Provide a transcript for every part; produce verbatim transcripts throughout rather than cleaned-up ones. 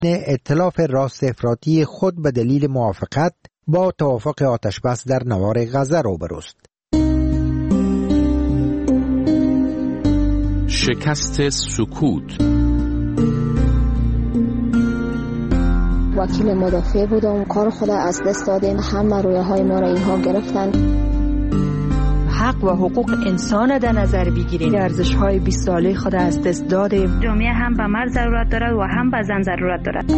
ائتلاف راست افراطی خود به دلیل موافقت با توافق آتشبس در نوار غزه روبروست. شکست سکوت. وکیل مدافع بودم، کار خود از دست دادیم، همه رویه های ما را اینها گرفتن. حق و حقوق انسان در نظر بگیریم، ارزش های بیست ساله خود از دست دادیم. جامعه هم به مرد ضرورت دارد و هم به زن ضرورت دارد.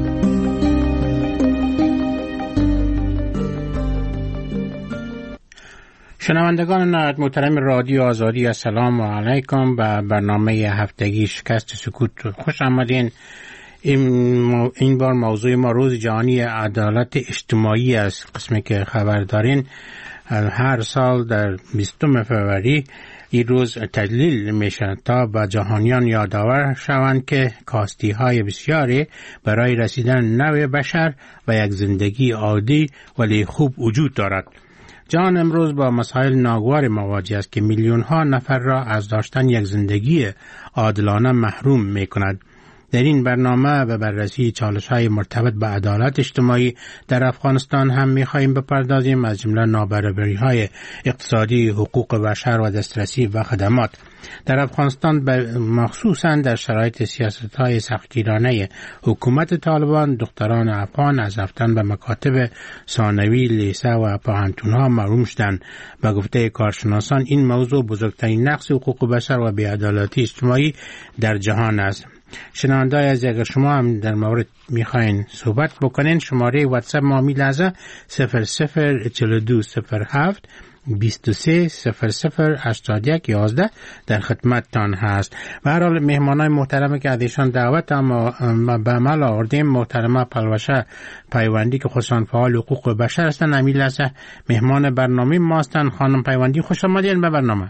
شنوندگان نهایت محترم رادیو آزادی، السلام علیکم. به برنامه هفتگی شکست سکوت خوش آمدین. این, این بار موضوع ما روز جهانی عدالت اجتماعی است. قسمی که خبر دارین هر سال در بیستم فروری این روز تجلیل میشه تا به جهانیان یادآور شوند که کاستی های بسیاری برای رسیدن نوع بشر و یک زندگی عادی ولی خوب وجود دارد. جهان امروز با مسائل ناگوار مواجه است که میلیون ها نفر را از داشتن یک زندگی عادلانه محروم می کند. در این برنامه به بررسی چالش‌های مرتبط به عدالت اجتماعی در افغانستان هم می‌خواهیم بپردازیم، از جمله نابرابری‌های اقتصادی، حقوق بشر و دسترسی به خدمات. در افغانستان مخصوصاً در شرایط سیاست‌های سختگیرانه حکومت طالبان، دختران افغان از رفتن به مکاتب ثانوی، لیسه و پوهنتون‌ها محروم شدند. به گفته کارشناسان این موضوع بزرگترین نقض حقوق بشر و بی‌عدالتی اجتماعی در جهان است. شنونده از اگر شما هم در مورد میخواین صحبت بکنین، شماره واتساپ ما می لحظه صفر صفر چهل و دو صفر هفت بیست و سه صفر صفر هشتاد و یک یازده در خدمتتان هست. و هر حال مهمانای محترم که ازشان دعوت اما به عمل آوردیم، محترمه پلوشه پیوندی که خصوصا فعال حقوق بشر هستن، امی لحظه مهمان برنامه ما هستن. خانم پیوندی خوش آمدین به برنامه.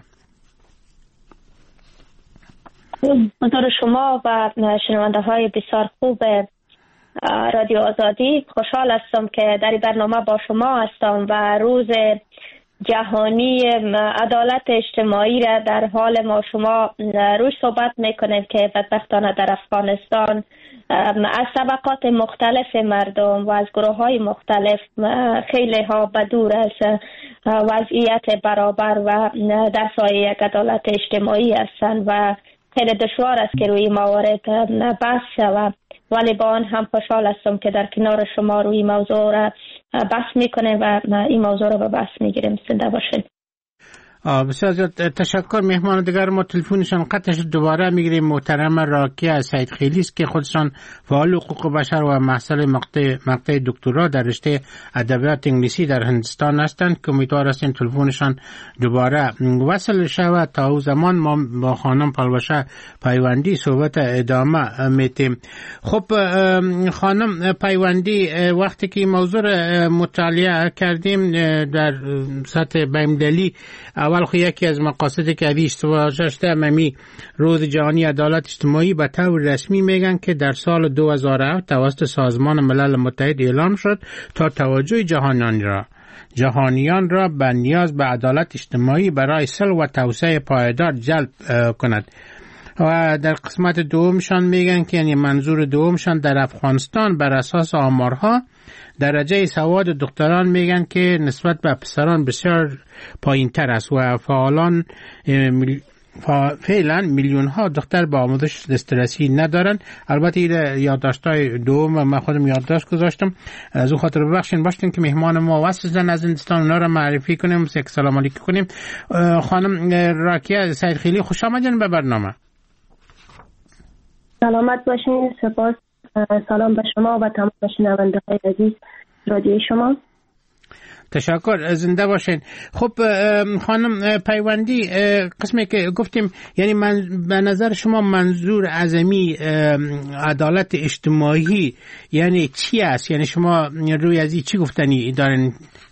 منظور شما و شنونده های بسیار خوب رادیو آزادی، خوشحال هستم که در برنامه با شما هستم و روز جهانی عدالت اجتماعی را در حال ما شما روش صحبت میکنیم که بدبختانه در افغانستان از طبقات مختلف مردم و از گروه های مختلف خیلی ها بدور از وضعیت برابر و در سایه یک عدالت اجتماعی هستند و خیلی دشوار است که روی موارد بحث شود، ولی با آن هم خوشحال هستم که در کنار شما روی موضوع را بحث میکنه و این موضوع را به بحث میگیریم. زنده باشید. بسیار زیاد تشکر. مهمان دیگر ما تلفنشان قطعش دوباره میگیریم. محترم راکیه سید خیلی است که خودشان فعال حقوق بشر و محصل مقطع مقطع دکترا در رشته ادبیات انگلیسی در هندستان هستند که امیدوار هستیم تلفنشان دوباره وصل شود. تا او زمان ما با خانم پلوشه پیوندی صحبت ادامه میتیم. خب خانم پیوندی، وقتی که موضوع مطالعه کردیم در سطح بیمدلی، اول خو یکی از مقاصدی که ادیش واژه ممی روز جهانی عدالت اجتماعی به طور رسمی میگن که در سال دو هزار و هفت توسط سازمان ملل متحد اعلام شد تا توجه جهانیان را جهانیان را به نیاز به عدالت اجتماعی برای صلح و توسعه پایدار جلب کند. و در قسمت دومشان میگن که یعنی منظور دومشان در افغانستان بر اساس آمارها درجه سواد دختران میگن که نسبت به پسران بسیار پایین تر است و فعالان فعلا میلیون ها دختر با آموزش دسترسی ندارن. البته این یادداشت‌های دوم من خودم یادداشت گذاشتم، از اون خاطر ببخشید باشین که مهمان ما واسه از هندستان اونا رو معرفی کنیم، سلام علیکم کنیم. خانم راکیه سید خیلی خوش آمدین به برنامه. سلامت باشین. سپاس. سلام به شما و تمام شنونده های عزیز رادیو شما. تشکر، زنده باشین. خب خانم پیوندی، قسمی که گفتیم یعنی من به نظر شما منظور اعظمی عدالت اجتماعی یعنی چی است؟ یعنی شما روی از این چی گفتنی دارین؟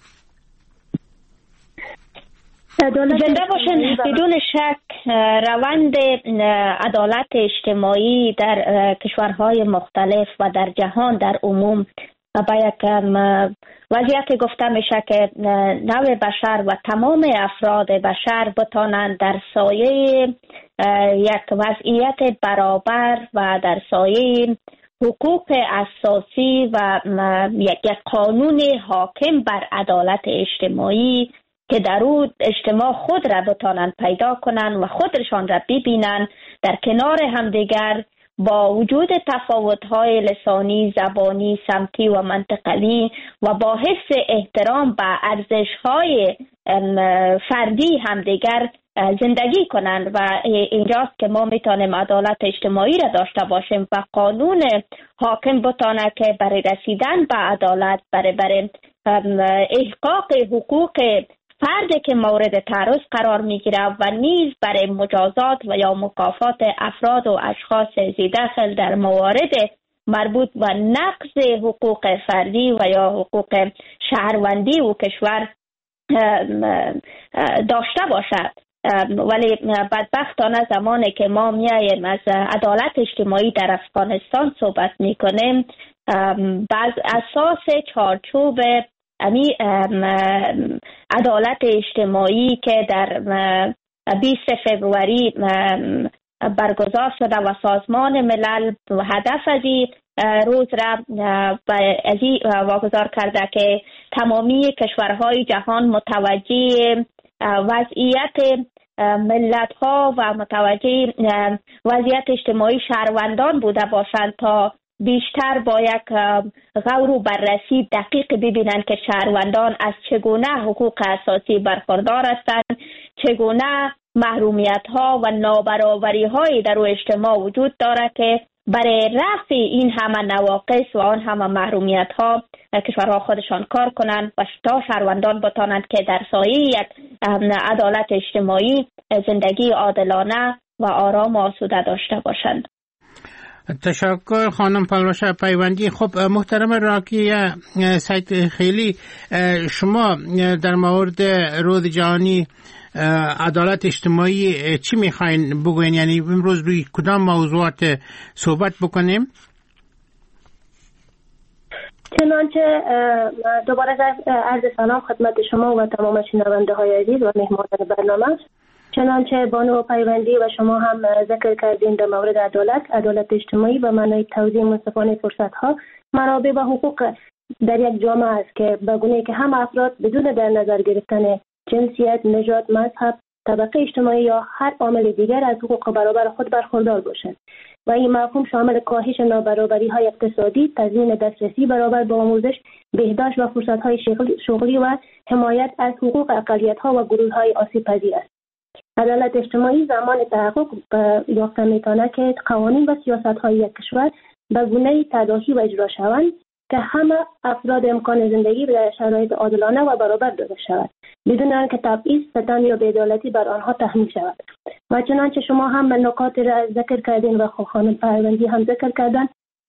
زنده باشین. بدون شک روند عدالت اجتماعی در کشورهای مختلف و در جهان در عموم با یک وضعیت گفته میشه که نوع بشر و تمام افراد بشر بتانند در سایه یک وضعیت برابر و در سایه حقوق اساسی و یک قانون حاکم بر عدالت اجتماعی که در او اجتماع خود را بتانند پیدا کنند و خودشان را ببینند در کنار همدیگر با وجود تفاوت‌های لسانی، زبانی، سمتی و منطقوی و با حفظ احترام به ارزش‌های فردی همدیگر زندگی کنند. و اینجاست که ما میتونیم عدالت اجتماعی را داشته باشیم و قانون حاکم بتانه که برای رسیدن به عدالت، برای برای احقاق حقوق فردی که مورد تعرض قرار میگیره و نیز برای مجازات و یا مکافات افراد و اشخاص ذی‌دخل در موارد مربوط و نقض حقوق فردی و یا حقوق شهروندی و کشور داشته باشد. ولی بدبختانه زمانی که ما میاییم از عدالت اجتماعی در افغانستان صحبت میکنیم، بعض اساس چارچوب امی عدالت اجتماعی که در بیست فوریه برگزار شده و سازمان ملل هدف از این روز را از این واگذار کرده که تمامی کشورهای جهان متوجه وضعیت ملت ها و متوجه وضعیت اجتماعی شهروندان بوده باشند تا بیشتر با یک غور و بررسی دقیق ببینند که شهروندان از چگونه حقوق اساسی برخوردار هستند، چگونه محرومیت ها و نابرابری های در اجتماع وجود دارد که برای رفع این همه نواقص و آن همه محرومیت ها کشورها خودشان کار کنند و تا شهروندان بتانند که در سایه یک عدالت اجتماعی زندگی عادلانه و آرام و آسوده داشته باشند. تشکر خانم پلوشه پیوندی. خب محترم راکیه سید خیلی، شما در مورد روز جهانی عدالت اجتماعی چی میخواین بگوین؟ یعنی امروز روی کدام موضوعات صحبت بکنیم؟ چنانچه دوباره عرض سلام خدمت شما و تمام شنونده های عزیز و مهمانان برنامه. چنانچه بانو پیوندی و شما هم ذکر کردین در مورد عدالت، عدالت اجتماعی و معنای توزیع منصفانه فرصت ها، منابع و حقوق در یک جامعه است که به گونه‌ای که هم افراد بدون در نظر گرفتن جنسیت، نژاد، مذهب، طبقه اجتماعی یا هر عامل دیگر از حقوق برابر خود برخوردار باشند و این مفهوم شامل کاهش نابرابری های اقتصادی، تضمین دسترسی برابر به آموزش، بهداشت و فرصت های شغلی و حمایت از حقوق اقلیت ها و گروه های آسیب پذیر است. عدالت اجتماعی زمان تحقق یافته می‌تواند که قوانین و سیاست‌های یک کشور به گونه‌ای تداعی و اجرا شوند که همه افراد امکان زندگی در شرایط عادلانه و برابر داده شود بدون آنکه تبعیض، ستم یا بی‌عدالتی بر آنها تحمیل شود. و چنانچه شما هم به نکات را ذکر کردین و خانم پروندی هم ذکر کردن،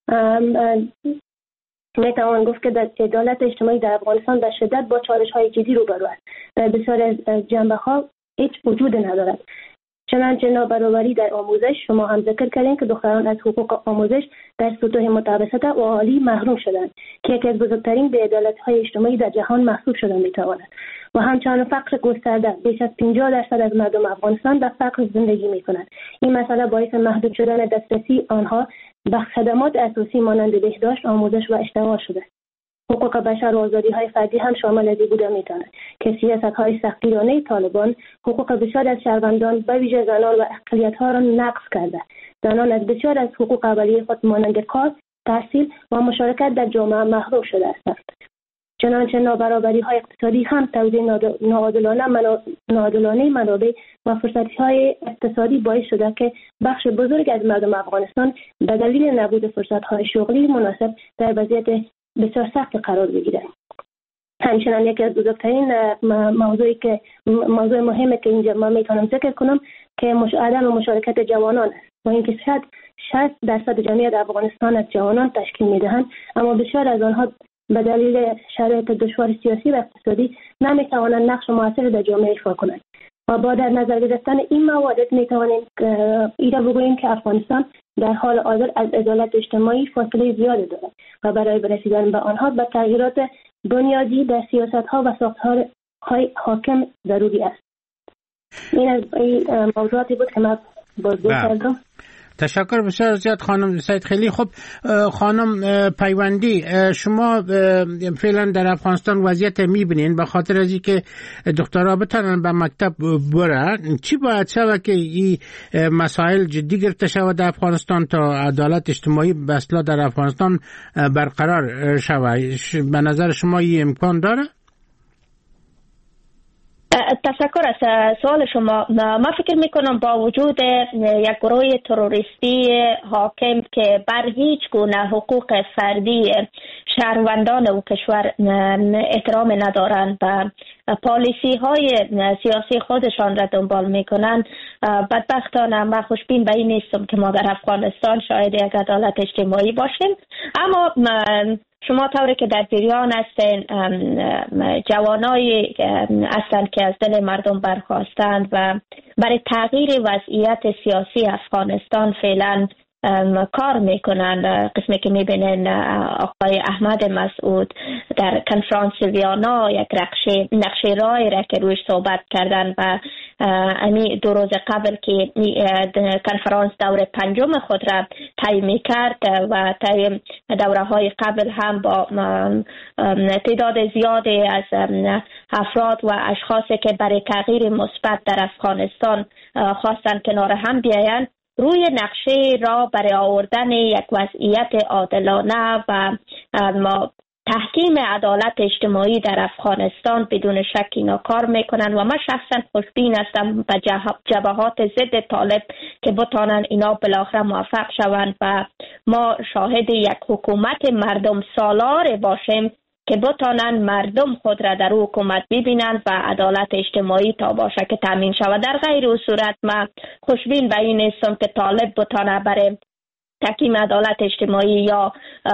میتوان گفت که در عدالت اجتماعی در افغانستان در شدت با چالش‌های جدی روبرو است. در بسیاری از جنبه‌ها هیچ وجود ندارد. چنانچه نابرابری در آموزش، شما هم ذکر کردین که دختران از حقوق آموزش در سطوح متوسطه و عالی محروم شدند که یکی از بزرگترین بی‌عدالتی‌های اجتماعی در جهان محسوب شده میتواند. و همچنان فقر گسترده، بیش از پنجاه درصد از مردم افغانستان در فقر زندگی میکنند. این مسئله باعث محدود شدن دسترسی آنها به خدمات اساسی مانند بهداشت، آموزش و اشتغال شده. حقوق بشر و آزادی‌های فردی هم شامل از این بوده میتواند که سیاست‌های سختگیرانه طالبان حقوق بسیار از شهروندان به ویژه زنان و اقلیت‌ها را نقض کرده. زنان از بسیار از حقوق اولیه خود مانند کار، تحصیل و مشارکت در جامعه محروم شده هستند. چنانچه نابرابری‌های اقتصادی هم توزیع ناعادلانه ناعادلانه منابع و فرصت‌های اقتصادی باعث شده که بخش بزرگ از مردم افغانستان به دلیل نبود فرصت‌های شغلی مناسب در وضعیت بسیار سخت قرار بگیرند. همچنان یکی از بزرگترین موضوعی که موضوع مهمه که اینجا من میتونم ذکر کنم که عدم مشارکت جوانان است و اینکه شاید شصت درصد جمعیت افغانستان از جوانان تشکیل میدهند، اما بسیار از آنها به دلیل شرایط دشوار سیاسی و اقتصادی نمیتوانند نقش موثر در جامعه ایفا کنند. و با در نظر گرفتن این موارد میتوانیم ایده بگوییم که افغانستان در حال حاضر از عدالت اجتماعی فاصله زیادی دارد و برای رسیدن به آنها به تغییرات بنیادی در سیاست‌ها و ساختارهای حاکم ضروری است. این از این موضوعاتی بود که من بازگو کردم. تشکر بسیار زیاد خانم سید خیلی. خب خانم پیوندی، شما فعلا در افغانستان وضعیت میبینین به خاطر از اینکه دخترها بتونن به مکتب برن، چی باید شود که این مسائل جدی گرفته شود در افغانستان تا عدالت اجتماعی به اصطلاح در افغانستان برقرار شود؟ به نظر شما این امکان داره؟ تشکر از سوال شما. ما فکر میکنم با وجود یک گروه تروریستی حاکم که بر هیچ گونه حقوق فردی شهروندان او کشور احترام ندارند و پالیسی های سیاسی خودشان را دنبال میکنند، بدبختانه من خوشبین به این نیستم که ما در افغانستان شاید یک عدالت اجتماعی باشیم. اما شما طوری که در جریان هستین، جوانایی هستند که از دل مردم برخاستند و برای تغییر وضعیت سیاسی افغانستان فعلا کار میکنن. قسمی که میبینن آقای احمد مسعود در کنفرانس ویانا یک نقشه رای را که روش صحبت کردن و امی دو روز قبل که کنفرانس دور پنجم خود را طی میکرد و طی دوره های قبل هم با تعداد زیادی از افراد و اشخاصی که برای تغییر مثبت در افغانستان خواستن کنار هم بیایند، روی نقشه را برای آوردن یک وضعیت عادلانه و تحکیم عدالت اجتماعی در افغانستان بدون شک اینا کار میکنن و من شخصا خوشبین هستم به جبهات ضد طالب که بتانن اینا بالاخره موفق شوند و ما شاهد یک حکومت مردم سالار باشیم که بتانن مردم خود را در حکومت ببینند و عدالت اجتماعی تا باشه که تامین شود. در غیر او صورت ما خوشبین به این نیستم که طالب بتانه برای تحکیم عدالت اجتماعی یا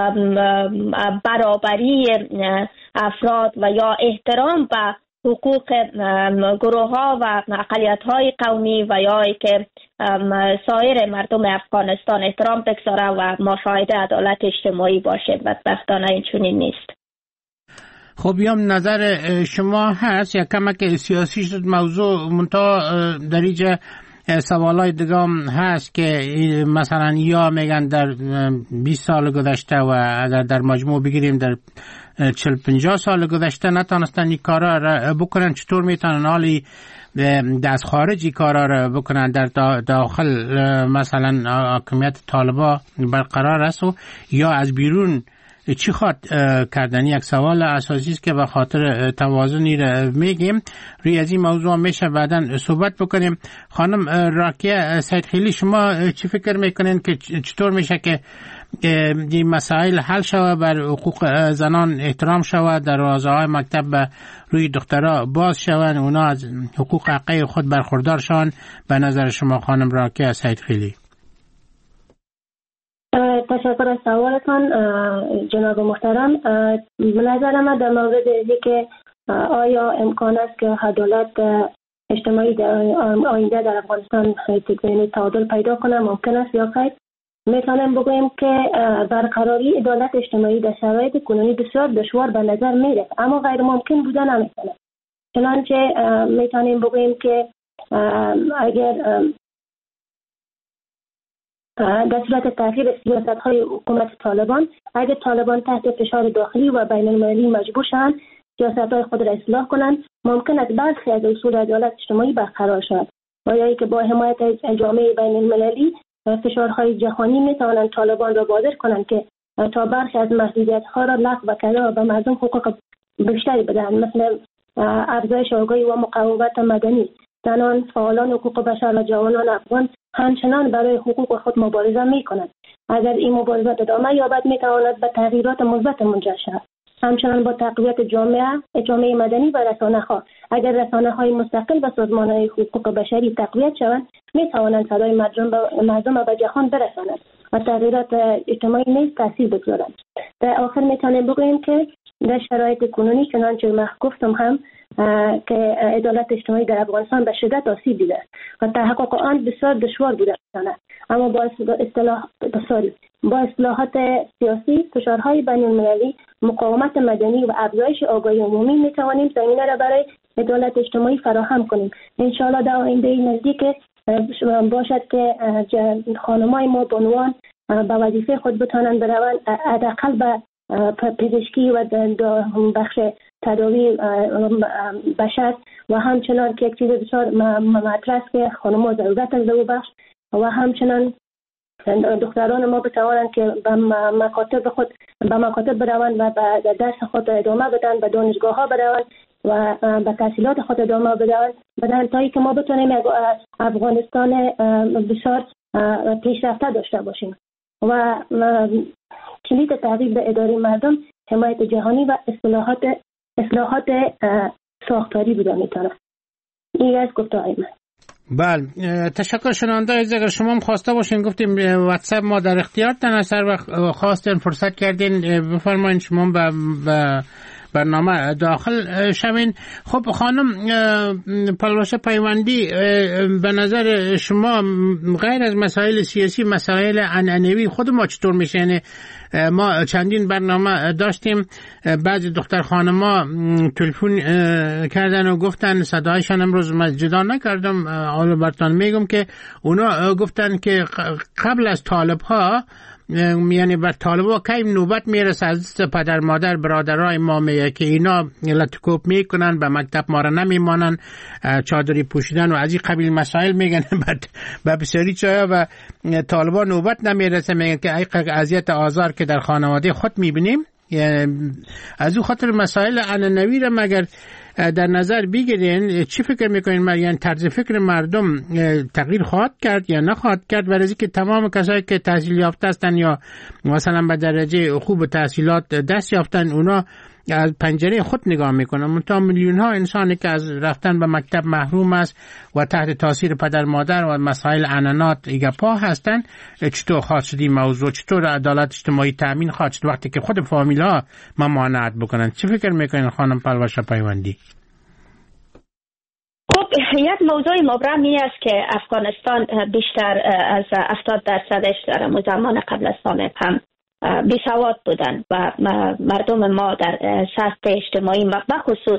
برابری افراد و یا احترام به حقوق گروه ها و اقلیت های قومی و یا که سایر مردم افغانستان احترام بگذاره و ما شاهد عدالت اجتماعی باشیم. بدبختانه این چنین نیست. خب یام نظر شما هست یا کمک سیاسی شد موضوع منتها در اینجا سوالای دیگه هم هست که مثلا یا میگن در بیست سال گذشته و اگر در مجموع بگیریم در چهل پنجاه سال گذشته نتونستن این کارا را بکنن، چطور میتونن حالی از خارجی کارا را بکنن در داخل مثلا حاکمیت طالبا برقرار است و یا از بیرون چی خواد کردن؟ یک سوال اساسی است که به خاطر توازنی را میگیم. روی از این موضوع میشه بعداً صحبت بکنیم. خانم راکیه سید خیلی، شما چی فکر میکنین که چطور میشه که این مسائل حل شود، بر حقوق زنان احترام شود، دروازه های مکتب به روی دخترها باز شود، اونا از حقوق حقیقی خود برخوردار شون؟ به نظر شما خانم راکیه سید خیلی. تشکر از سوالتان جناب محترم. به نظر من در مورد اینکه آیا امکان است که عدالت اجتماعی در آینده در افغانستان تعادل پیدا کنه ممکن است یا خیر، میتونیم بگوییم که برقراری عدالت اجتماعی در شرایط کنونی بسیار دشوار به نظر میرسد، اما غیر ممکن بوده نمیتونه. چنانچه میتونیم بگوییم که اگر در صورت تغییر سیاست‌های حکومت طالبان، اگر طالبان تحت فشار داخلی و بین المللی مجبور شوند سیاست‌های خود را اصلاح کنند، ممکن است برخی از اصول عدالت اجتماعی برقرار شود و یا اینکه با حمایت از جامعه بین المللی فشارهای جهانی می‌توانند طالبان را وادار کنند که تا برخی از محدودیت‌ها را لغو کنند و به مردم حقوق بیشتری بدهند، مثل افزایش آگاهی و مقاومت مدنی. زنان، فعالان حقوق بشر و جوانان افغان همچنان برای حقوق خود مبارزه می کنند. اگر این مبارزات ادامه یابد می تواند به تغییرات مثبت منجر شود. همچنان با تقویت جامعه جامعه مدنی و رسانه‌ها، اگر رسانه‌های مستقل و سازمان‌های حقوق بشری تقویت شوند، می توانند صدای مردم به مردم به جهان برسانند و تغییرات اجتماعی نیز تاثیر بگذارند. در آخر می توانیم بگوییم که در شرایط کنونی چنانچه من گفتم هم که عدالت اجتماعی در افغانستان به شدت آسیب دیده و تحقق آن بسیار دشوار بوده است. اما با اصلاح بسیاری با اصلاحات سیاسی، فشارهای بین المللی، مقاومت مدنی و افزایش آگاهی عمومی می توانیم زمینه را برای عدالت اجتماعی فراهم کنیم. ان شاء الله در آینده نزدیک باشد که خانمای ما به عنوان به وظیفه خود بتانند بروند، حداقل به پزشکی و بخش تداوی بشر و همچنان که یک چیز بسیار مطرح است که خانم‌ها ضرورت از او بخش و همچنان دختران ما بتوانند که به مکاتب خود به مکاتب بروند و به درس خود ادامه بدن، به دانشگاه ها بروند و به تحصیلات خود ادامه بدن بدن تا اینکه ما بتونیم افغانستان بسیار پیشرفته داشته باشیم. و کلید تغییر به اداره مردم حمایت جهانی و اصلاحات اصلاحات ساختاری بوده میتونه. این از گفتهای من. بله، تشکر. شنونده عزیز، اگر شما هم خواسته باشین گفتیم واتساپ ما در اختیارتان است، هر وقت خواستین فرصت کردین بفرمایید شما به برنامه داخل شوین. خب خانم پالواشا پیوندی، به نظر شما غیر از مسائل سیاسی، مسائل عنعنوی خود ما چطور میشه؟ یعنی ما چندین برنامه داشتیم، بعضی دختر خانما تلفن کردن و گفتن، صدایشان امروز من جدا نکردم، حالا براتون میگم که اونا گفتن که قبل از طالب ها، یعنی بر طالبا کی نوبت میرسه از پدر مادر برادرای ما میگه که اینا لطکوب میکنن، به مکتب ما را نمیمانن، چادری پوشیدن و از این قبیل مسائل میگن به بسیاری چایا و طالبا نوبت نمیرسه، میگن که ای اذیت آزار که در خانواده خود میبینیم. از او خاطر مسائل عنعنوی را مگر در نظر بگیرین، چی فکر میکنین؟ یعنی طرز فکر مردم تغییر خواهد کرد یا نخواهد کرد؟ برای اینکه تمام کسایی که تحصیل یافته هستن یا مثلا به درجه خوب تحصیلات دست یافتن، اونا از پنجره خود نگاه میکنن. منتها میلیون ها انسانی که از رفتن به مکتب محروم است و تحت تاثیر پدر مادر و مسائل عنعنات ایگپا هستن، چطور خواهد شد این موضوع؟ چطور عدالت اجتماعی تامین خواهد شد وقتی که خود فامیل ها ممانعت بکنن؟ چی فکر میکنین خانم پالواشا پیوندی؟ خب یک موضوع مبرمی است که افغانستان بیشتر از هفتاد درصدش در زمان قبل از طالب هم بیسواد بودن و مردم ما در سطح اجتماعی بخصوص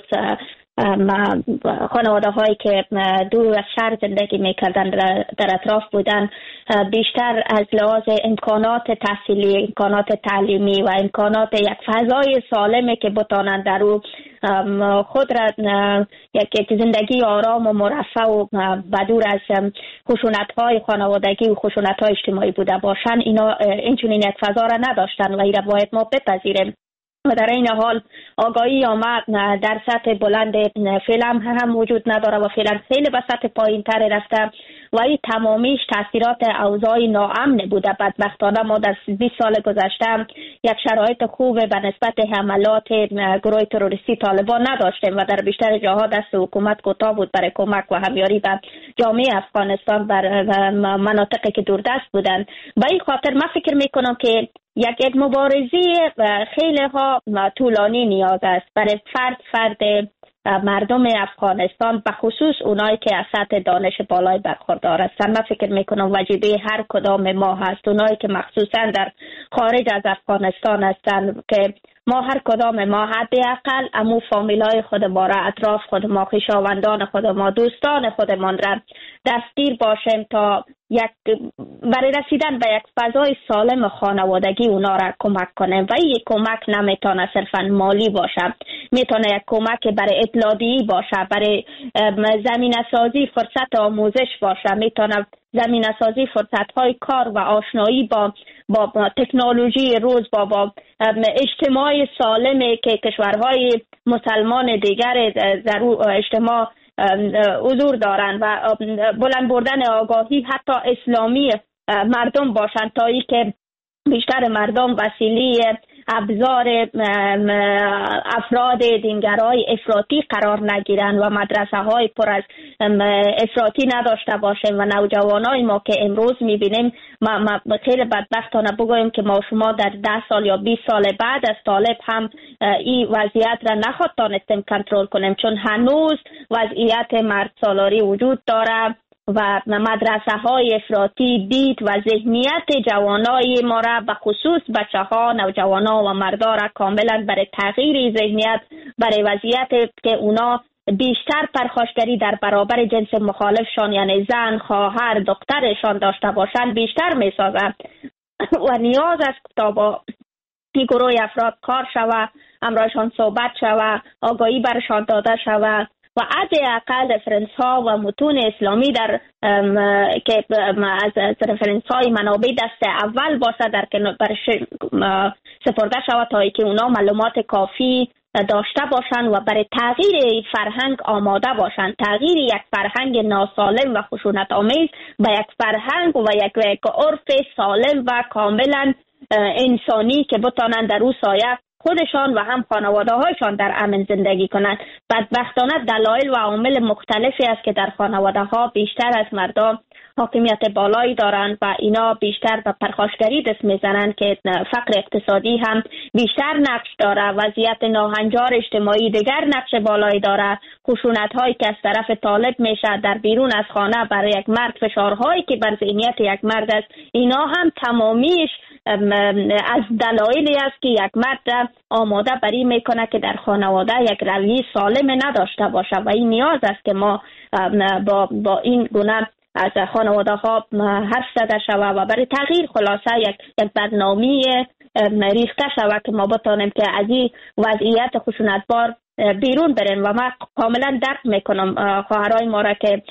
خانواده هایی که دور از شهر زندگی میکردن در اطراف بودن، بیشتر از لحاظ امکانات تحصیلی، امکانات تعلیمی و امکانات یک فضای سالمه که بتانند در او خود را یک زندگی آرام و مرفه و بدور از خشونت های خانوادگی و خشونت های اجتماعی بوده باشند، اینا اینچنین یک فضا را نداشتن و این را باید ما بپذیریم. و در این حال آگاهی آمد در سطح بلند فعلا هم وجود نداره و فعلا خیلی به سطح پایین تر رفته و این تمامیش تاثیرات اوضاع ناامن بوده. بدبختانه ما در بیست سال گذشته یک شرایط خوب به نسبت حملات گروه تروریستی طالبان نداشتیم و در بیشتر جاها دست حکومت کوتاه بود برای کمک و همیاری به جامعه افغانستان بر مناطقی که دوردست بودند. به این خاطر من فکر میکنم که یک مبارزه خیلی ها طولانی نیاز است برای فرد فرد مردم افغانستان، به خصوص اونایی که از سطح دانش بالای برخوردار هستند. من فکر میکنم واجبه هر کدام ما هست، اونایی که مخصوصا در خارج از افغانستان هستند، که ما هر کدام ما حداقل امو فامیلای خود ما را، اطراف خود ما، خویشاوندان خود ما، دوستان خودمان را دستگیر باشیم تا یک برای رسیدن به یک فضای سالم خانوادگی اونا را کمک کنیم. و این کمک نمیتونه صرفا مالی باشه، میتونه یک کمک برای اطلاعی باشه، برای زمینه سازی فرصت آموزش باشه، میتونه زمینه سازی فرصت های کار و آشنایی با با تکنولوژی روز، با با اجتماع سالمی که کشورهای مسلمان دیگر ضرور اجتماع حضور دارن و بلند بردن آگاهی حتی اسلامی مردم باشند تا ای که بیشتر مردم وسیله ابزار افراد دینگرای افراطی قرار نگیرن و مدرسه های پر از افراطی نداشته باشیم و نوجوانای ما که امروز میبینیم، ما, ما خیلی بدبختانه بگویم که ما شما در ده سال یا بیست سال بعد از طالب هم این وضعیت را نخواد تانستیم کنترل کنیم، چون هنوز وضعیت مرد سالاری وجود داره و مدرسه های افراطی دید و ذهنیت جوانای ما را، به خصوص بچه ها، نوجوان ها و مردا را کاملا برای تغییر ذهنیت، برای وضعیت که اونا بیشتر پرخاشگری در برابر جنس مخالفشان یعنی زن، خواهر، دخترشان داشته باشند بیشتر می سازند و نیاز است تا با این گروه افراد کار شود، امرایشان صحبت شود، آگاهی برشان داده شود و حداقل رفرنس ها و متون اسلامی در که از رفرنس های منابع دست اول باشه در که برش سپرده شود تا که اونا معلومات کافی داشته باشند و برای تغییر فرهنگ آماده باشند. تغییر یک فرهنگ ناسالم و خشونت آمیز به یک فرهنگ و یک, یک عرف سالم و کاملا انسانی که بتانند در او سایه خودشان و هم خانواده هایشان در امن زندگی کنند. بدبختانه دلایل و عوامل مختلفی است که در خانواده ها بیشتر از مردم حاکمیت بالایی دارند و اینا بیشتر به پرخاشگری دست میزنند که فقر اقتصادی هم بیشتر نقش داره، وضعیت ناهنجار اجتماعی دیگر نقش بالایی داره، خشونت هایی که از طرف طالب میشه در بیرون از خانه برای یک مرد، فشارهایی که بر ذهنیت یک مرد است، اینا هم تمامیش از دلایلی است که یک مرد آماده بری میکنه که در خانواده یک رویه سالم نداشته باشه و این نیاز است که ما با, با این گونه از خانواده ها حرف زده شود و برای تغییر خلاصه یک, یک برنامه ریخته شود که ما بتانیم که از این وضعیت خشونتبار بیرون برن. و من کاملا درک میکنم خواهرای ما را که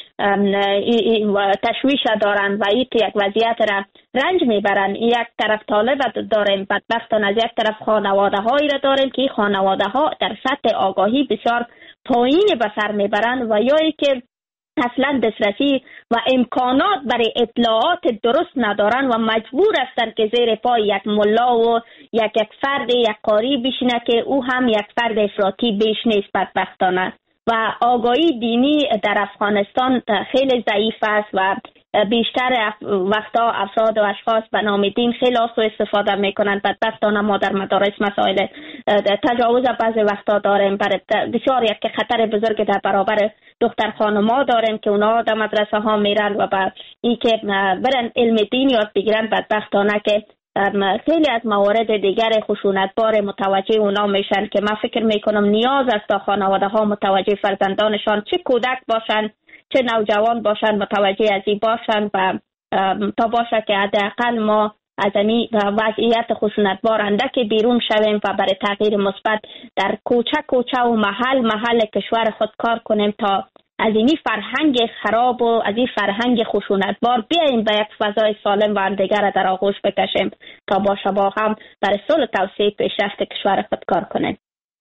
تشویش دارن و این که یک وضعیت را رنج میبرن. یک طرف طالب داریم، بدبختانه از یک طرف خانواده هایی را داریم که این خانواده ها در سطح آگاهی بسیار پایین به سر میبرن و یا ای که اصلا دسترسی و امکانات برای اطلاعات درست ندارن و مجبور هستند که زیر پای یک ملا و یک یک فرد یک قاری بشینه که او هم یک فرد افراطی بیش نیست بدبختانه. و آگاهی دینی در افغانستان خیلی ضعیف است و بیشتر وقتا افراد و اشخاص به نام دین خیلی سوء استفاده میکنند. بدبختانه ما در مدارس مسائل تجاوز بعضی وقتا داریم، بسیار یک خطر بزرگ در برابر دختر خانما داریم که اونا در مدرسه ها میرن و بعد این که برن علم دین یاد بگیرن، بدبختانه که خیلی از موارد دیگر خشونتبار متوجه اونا میشن که من فکر میکنم نیاز است تا خانواده ها متوجه فرزندانشان، چه کودک باشن چه نوجوان باشن، متوجه از این باشن و تا باشه که حداقل ما از این وضعیت خشونتبار اندک بیرون شویم و برای تغییر مثبت در کوچه کوچه و محل محل کشور خود کار کنیم تا از این فرهنگ خراب و از این فرهنگ خشونتبار بیاییم به یک فضای سالم و همدیگر در آغوش بکشیم تا باشه با هم برای صلح و توسعه پیشرفت کشور خود کار کنیم.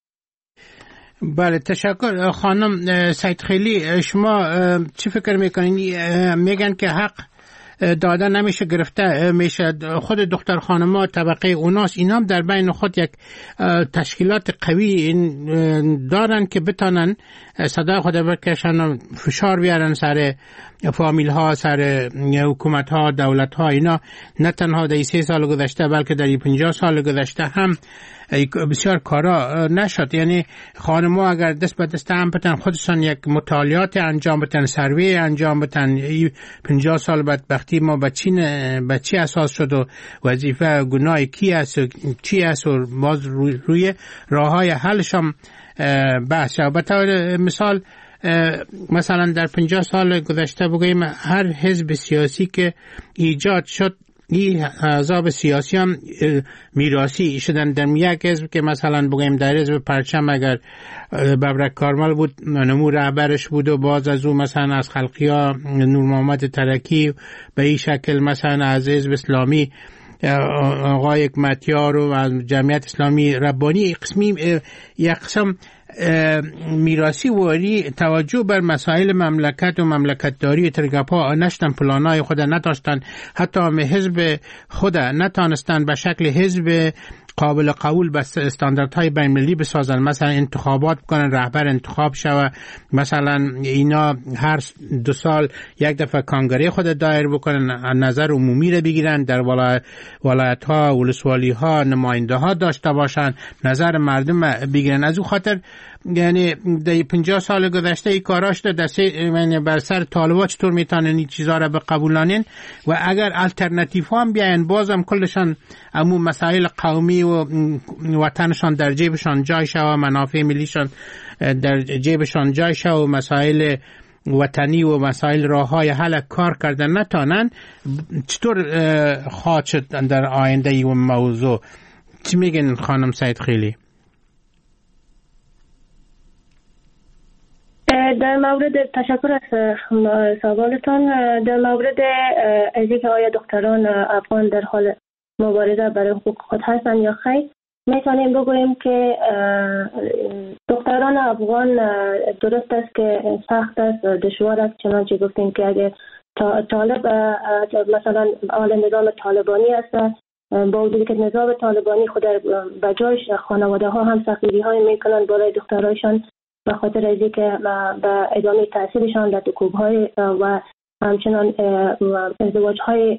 بله، تشکر خانم سید خیلی. شما چی فکر میکنین؟ میگن که حق داده نمیشه، گرفته میشه. خود دختر خانما طبقه اوناست، اینا هم در بین خود یک تشکیلات قوی دارن که بتانن صدای خود بکشن و فشار بیارن سر فامیل ها، سر حکومت ها، دولت ها. اینا نه تنها در سه سال گذشته بلکه در پنجاه سال گذشته هم بسیار کارا نشد. یعنی خانم‌ها اگر دست به دست هم بتن خودشان یک مطالعات انجام بتن، سروی انجام بتن، پنجاه سال بدبختی ما به چی به چی اساس شد و وظیفه گناه کی است و چی است و باز روی, روی راههای حلش هم بحث شد. به طور مثال مثلا در پنجاه سال گذشته بگوییم هر حزب سیاسی که ایجاد شد، این احزاب سیاسی هم میراثی شدن. در یک حزب که مثلا بگوییم در حزب پرچم اگر ببرک کارمل بود، نمو رهبرش بود و باز از او مثلا از خلقیا نور محمد ترکی، به این شکل مثلا از حزب اسلامی آقای حکمتیار و از جمعیت اسلامی ربانی قسمی یک قسم میراثی واری توجه بر مسائل مملکت و مملکتداری ترگپا نشتن، پلانای خود نداشتن، حتی حزب خود نتانستن به شکل حزب قابل قبول به استانداردهای بین المللی بسازن. مثلا انتخابات بکنن، رهبر انتخاب شوه، مثلا اینا هر دو سال یک دفعه کانگره خود دایر بکنن، نظر عمومی رو بگیرن، در ولایت ها، ولسوالی ها نماینده ها داشته باشن، نظر مردم بگیرن. از او خاطر یعنی در پنجاه سال گذشته ای کاراش در یعنی بر سر طالبا چطور میتونن این چیزا را بقبولانین و اگر الटरनेटिव هم بیاین بازم کلشان همون مسائل قومی و وطنشان در جیبشان جای شود و منافع ملیشان در جیبشان جای شود و مسائل وطنی و مسائل راههای حل کار کردن نتانن، چطور خواهد شد در آینده این موضوع؟ چی میگن خانم سید خیلی؟ در مورد تشکر از سوالتان. در مورد از اینکه آیا دختران افغان در حال مبارزه برای حقوق خود هستند یا خیر، میتونیم بگوییم که دختران افغان درست است که سخت است، دشوار است، چنانچه گفتیم که اگه طالب مثلا آل نظام طالبانی است، با وجودی که نظام طالبانی خود به جایش خانواده ها هم سختگیری های میکنند برای دخترایشان به خاطر از اینکه به ادامه تحصیلشان در دکوب های و همچنان ازدواج های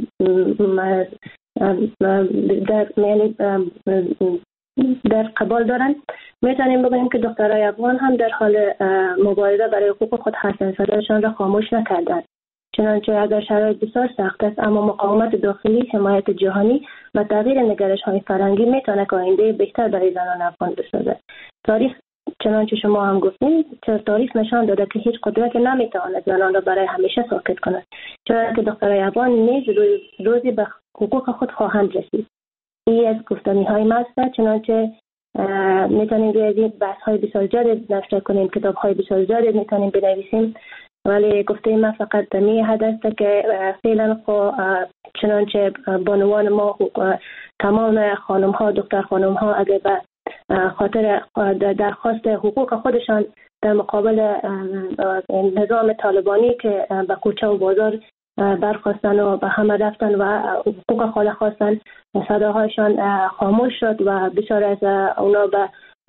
در یعنی در قبال دارند. میتونیم بگوییم که دخترای افغان هم در حال مبارزه برای حقوق خود هستند، صدایشان را خاموش نکردند، چنانچه اگر شرایط بسیار سخت است اما مقاومت داخلی، حمایت جهانی و تغییر نگرش های فرهنگی میتونه که آینده بهتر برای زنان افغان بسازد. تاریخ چنانچه شما هم گفتین، تاریخ نشان داده که هیچ قدرتی نمیتواند زنان را برای همیشه ساکت کند، چرا که دخترای افغان نیز روز روزی به حقوق خود خواهند رسید. این از گفتنی های ما است، چنانچه میتونیم روی بحث های بسیار جدید نشر کنیم، کتاب های بسیار جدید میتونیم بنویسیم، ولی گفته ما فقط دمی حد است که فعلا خو چنانچه بانوان ما تمام خانم ها، دختر خانم ها اگر به خاطر درخواست حقوق خودشان در مقابل نظام طالبانی که به کوچه و بازار برخواستن و به همه رفتن و حقوق خود خواستن، صداهایشان خاموش شد و بسیار از اونا به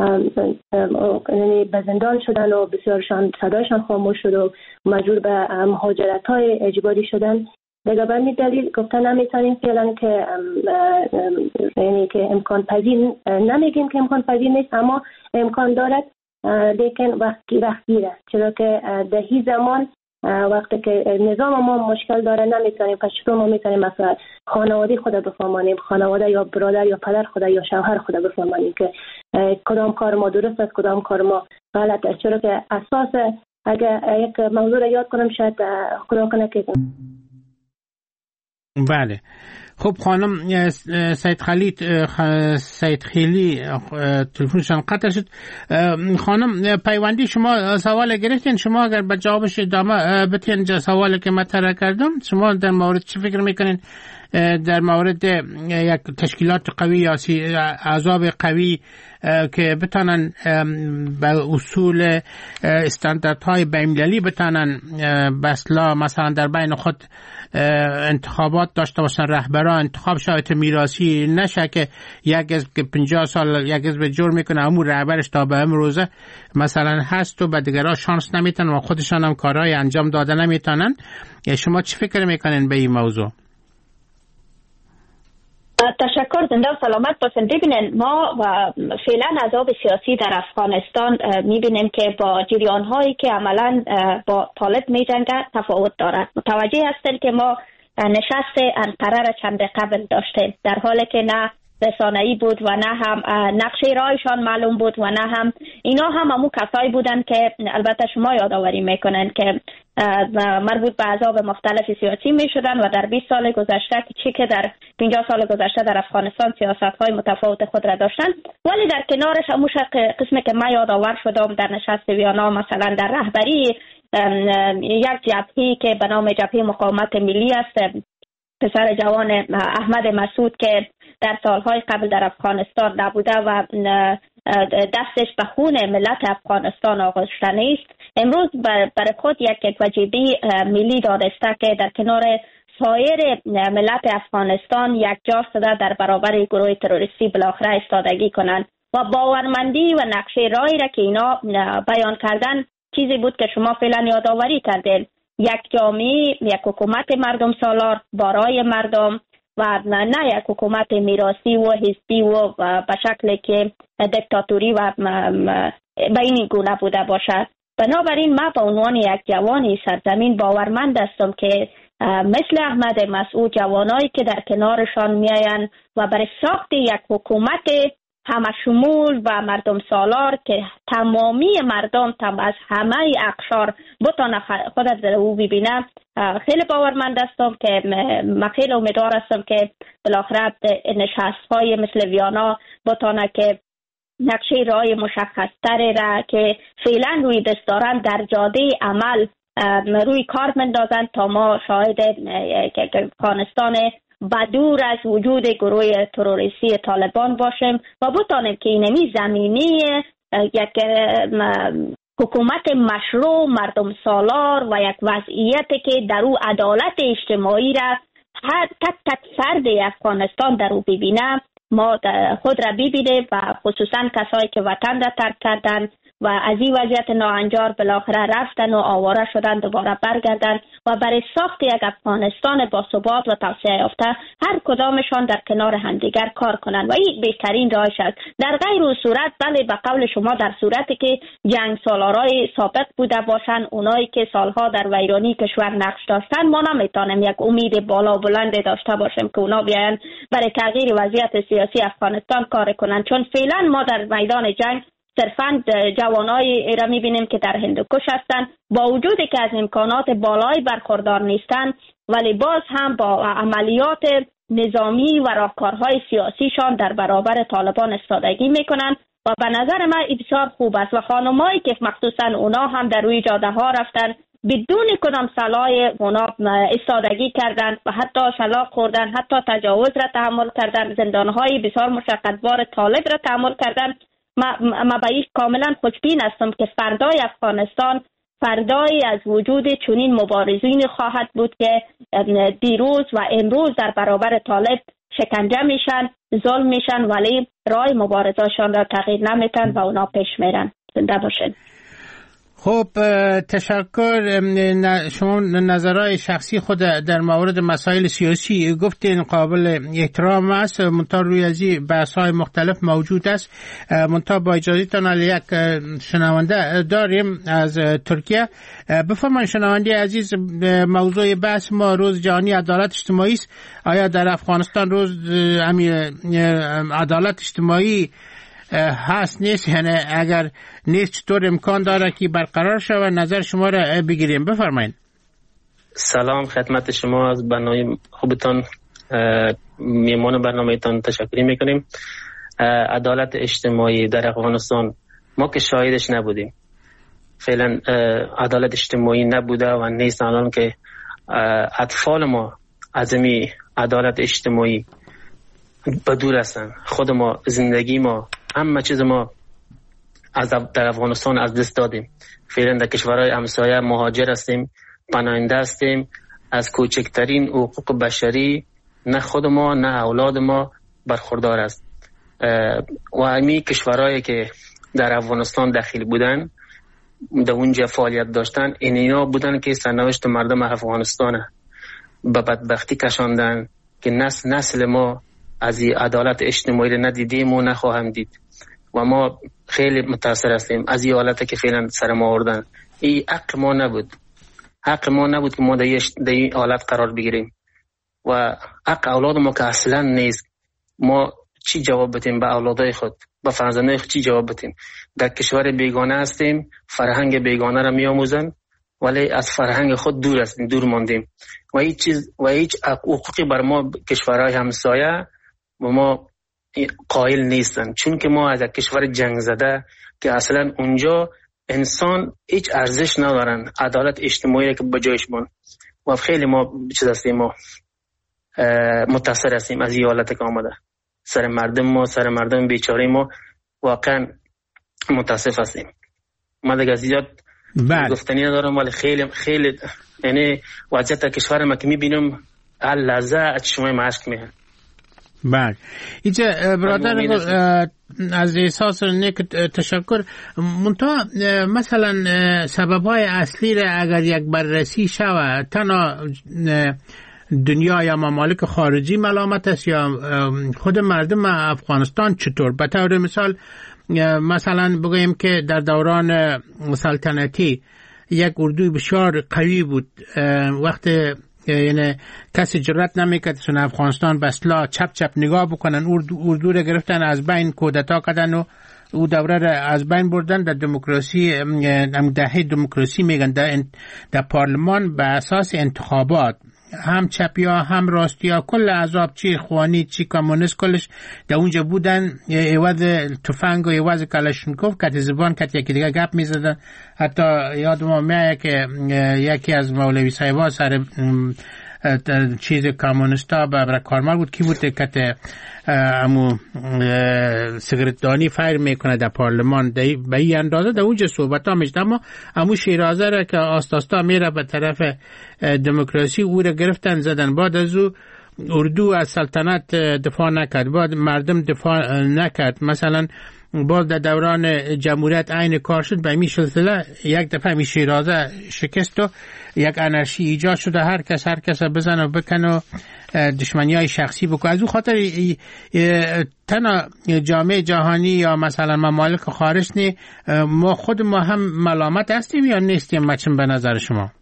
یعنی به زندان شدن و بسیارشان صدایشان خاموش شد و مجبور به مهاجرت های اجباری شدن. دیگه به این دلیل گفتن نمیتونیم فعلا که یعنی که امکان پذیر، نمیگیم که امکان پذیر نیست، اما امکان دارد، لیکن وقتی وقتی است، چرا که در این زمان وقتی که نظام ما مشکل داره نمیتونیم، پس چطور ما میتونیم مثلا خانواده خود بفهمانیم، خانواده یا برادر یا پدر خود یا شوهر خود بفهمانیم که کدام کار ما درست است، کدام کار ما غلط است، چرا که اساس اگر یک موضوع را یاد کنم شاید خدا کنه که بله. خب خانم سید خلیل سید خیلی تلفنشان قطع شد. خانم پیوندی شما سوال گرفتین، شما اگر به جوابش ادامه بتین سوالی که مطرح کردم، شما در مورد چی فکر میکنین در مورد یک تشکیلات قوی یا احزاب قوی که بتانن به اصول استانداردهای بین‌المللی بتانن بسلا مثلا در بین خود انتخابات داشته باشن، رهبران انتخاب شرایط میراثی نشه که یک از که پنجاه سال یک از به جور میکنه همون رهبرش تا به امروزه مثلا هست و به دیگرها شانس نمیتن و خودشان هم کارهای انجام داده نمیتونن. شما چی فکر میکنین به این موضوع؟ تشکر، زنده و سلامت باشین. ببینین ما و فعلا احزاب سیاسی در افغانستان میبینیم که با جریان هایی که عملا با طالب میجنگه تفاوت دارد. متوجه هستیم که ما نشست انقره چند قبل داشتیم، در حالی که نه رسانه‌ای بود و نه هم نقشه راهشان معلوم بود و نه هم اینا هم همون کسایی بودن که البته شما یادآوری میکنن که مربوط به احزاب مختلف سیاسی میشدن و در بیست سال گذشته چی که در پنجاه سال گذشته در افغانستان سیاست‌های متفاوت خود را داشتن، ولی در کنارش همون قسمی که من یادآور شدم در نشست ویانا مثلا در رهبری یک جبهه‌ای که به نام جبهه مقاومت ملی است، پسر جوان احمد مسعود که در سالهای قبل در افغانستان نبوده و دستش به خون ملت افغانستان آغشته است، امروز برای خود یک وجیبه ملی دانسته که در کنار سایر ملت افغانستان یک جا شده در برابر گروه تروریستی بالاخره ایستادگی کنند و باورمندی و نقشه راهی را که اینا بیان کردن چیزی بود که شما فعلا یادآوری کردین. یک جامعه، یک حکومت مردم سالار برای مردم و نه یک حکومت میراثی و حزبی و به شکلی که دیکتاتوری و به این گونه بوده باشد. بنابراین ما به عنوان یک جوانی سرزمین باورمند هستم که مثل احمد مسعود، جوانایی که در کنارشان میاین و برای ساخت یک حکومت همشمول و مردم سالار که تمامی مردم تم از همه اقشار بتانه خود در او ببینم، خیلی باورمند هستم که من خیلی امیدوار هستم که بالاخره نشست های مثل ویانا بتانه که نقشه راه مشخص تری را که فعلا روی دست دارن در جاده عمل روی کار مندازن تا ما شاهد افغانستان بدور از وجود گروه تروریستی طالبان باشیم و بتانیم که اینمی زمینی یک حکومت مشروع مردم سالار و یک وضعیتی که در او عدالت اجتماعی را هر تک تک فرد افغانستان در او ببینه، ما خود را ببینیم و خصوصا کسایی که وطن را ترک کردن و از این وضعیت ناهنجار بالاخره رفتن و آواره شدن دوباره برگردن و برای ساخت یک افغانستان با ثبات و توسعه یافته هر کدامشان در کنار همدیگر کار کنند و این بهترین راهش است. در غیر اون صورت بله به قول شما در صورتی که جنگ سالارای سابق بوده باشند، اونایی که سالها در ویرانی کشور نقش داشتن، ما نمیتونیم یک امید بالا بلند داشته باشیم که اونا بیاین برای تغییر وضعیت سیاسی افغانستان کار کنند، چون فعلا ما در میدان جنگ صرفاً جوانای را میبینیم که در هندوکش هستند، با وجودی که از امکانات بالایی برخوردار نیستند ولی باز هم با عملیات نظامی و راهکارهای سیاسیشان در برابر طالبان استادگی میکنند و به نظر من بسیار خوب است و خانمایی که مخصوصاً اونا هم در روی جاده ها رفتن بدون کدام صلاح اونا استادگی کردند و حتی شلاق خوردن، حتی تجاوز را تحمل کردن، زندانهای بسیار مشقتبار طالب را تحمل کردن. ما به این کاملا خوشبین هستم که فردای افغانستان فردای از وجود چنین مبارزین خواهد بود که دیروز و امروز در برابر طالب شکنجه میشن، ظلم میشن ولی راه مبارزهشان را تغییر نمیتن و اونا پیش میرن. زنده باشن. خب تشکر. شما نظرهای شخصی خود در مورد مسائل سیاسی گفتین قابل احترام است، منتها روی ازی بحث‌های مختلف موجود است. منتها با اجازهتان یک شنونده داریم از ترکیه. بفرمایید شنونده عزیز، موضوع بحث ما روز جهانی عدالت اجتماعی است. آیا در افغانستان روز عدالت اجتماعی هست نیست؟ یعنی اگر نیست چطور امکان داره که برقرار شود؟ نظر شما را بگیریم. بفرمایید. سلام خدمت شما، از برنامه خوبتان میمان برنامه تان تشکر میکنیم. عدالت اجتماعی در افغانستان ما که شاهدش نبودیم، فعلا عدالت اجتماعی نبوده و نیست. الان که اطفال ما از این عدالت اجتماعی بدور هستن، خود ما زندگی ما همه چیز ما از در افغانستان از دست دادیم. فعلا در کشورهای همسایه مهاجر هستیم، پناهنده هستیم. از کوچکترین حقوق بشری نه خود ما نه اولاد ما برخوردار است. و همین کشورهایی که در افغانستان داخل بودن، در اونجا فعالیت داشتن، این اینا بودن که سرنوشت مردم افغانستان به بدبختی کشاندن که نسل نسل ما از این عدالت اجتماعی را ندیدیم و نخواهم دید و ما خیلی متاثر هستیم از این حالت که فعلا سر ما آوردن. این حق ما نبود، حق ما نبود که ما در این حالت قرار بگیریم و حق اولاد ما که اصلا نیست. ما چی جواب بدیم به اولادای خود، به فرزندای خود چی جواب بدیم؟ در کشور بیگانه هستیم، فرهنگ بیگانه را می آموزن ولی از فرهنگ خود دور هستیم، دور ماندیم و هیچ چیز و هیچ حقوقی بر ما کشورهای همسایه و ما قائل نیستن، چون که ما از کشور جنگ زده که اصلا اونجا انسان هیچ ارزش ندارن، عدالت اجتماعی که بجایش بون و خیلی ما چیز هستیم، ما متاثر هستیم از این حالت که آمده سر مردم ما، سر مردم بیچاره ما، واقعا متاسف هستیم. ما دیگه زیاد گفتنی ندارم ولی خیلی خیلی یعنی وضعیت کشور ما که میبینم هر لحظه از شما مشک میه. بله اینجا برادر از احساس نیک تشکر. منتها مثلا سببهای اصلی را اگر یک بررسی شود، تنها دنیا یا ممالک خارجی ملامت است یا خود مردم افغانستان چطور؟ به طور مثال مثلا بگوییم که در دوران سلطنتی یک اردوی بسیار قوی بود، وقت یعنی کسی جرأت نمیکرد سن افغانستان به اصطلاح چپ چپ نگاه بکنن. اردو اردو رو گرفتن از بین، کودتا کردن و او دوره را از بین بردن. در دموکراسی هم دهه دموکراسی میگن در, در پارلمان به اساس انتخابات هم چپیا هم راستیا کل احزاب چی خوانی چی کمونیست کلش در اونجا بودن. عوض تفنگ و عوض کلاشینکوف کت زبان کت یکی دیگه گپ میزدن. حتی یادم میاد که یکی از مولوی صاحبا سر چیز کمونیستا برای کارمال بود کی بود که امو سیگارتدانی فایر میکنه در پارلمان به این اندازه در اونجا صحبت ها میشد. اما امو شیرازه را که آستاستا میره به طرف دموکراسی او را گرفتن زدن. بعد از او اردو از سلطنت دفاع نکرد، بعد مردم دفاع نکرد. مثلا باز در دوران جمهوریت عین کار شد. به این سلسله یک دفعه می شیرازه شکست و یک انرژی ایجاد شده، هر کس هر کس بزنه و بکنه و دشمنی های شخصی بکنه. از اون خاطر تنها جامعه جهانی یا مثلا ممالک خارج نی ما خود ما هم ملامت هستیم یا نیستیم مچم به نظر شما؟